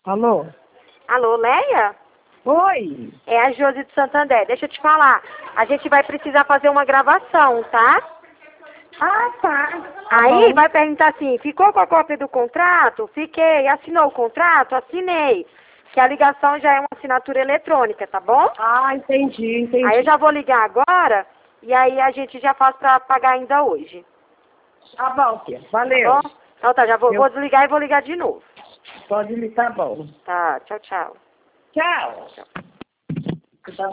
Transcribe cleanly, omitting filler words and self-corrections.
Alô? Alô, Leia? Oi. É a Josi de Santander. Deixa eu te falar. A gente vai precisar fazer uma gravação, tá? Ah, tá. Aí Bom. vai perguntar assim, ficou com a cópia do contrato? Fiquei. Assinou o contrato? Assinei. Que a ligação já é uma assinatura eletrônica, tá bom? Ah, entendi. Aí eu já vou ligar agora e aí a gente já faz pra pagar ainda hoje. Tá bom, tia. Valeu. Tá bom? Então tá, já vou Eu- desligar e vou ligar de novo. Pode me, tá bom. Tá, tchau, tchau. Tchau. Tá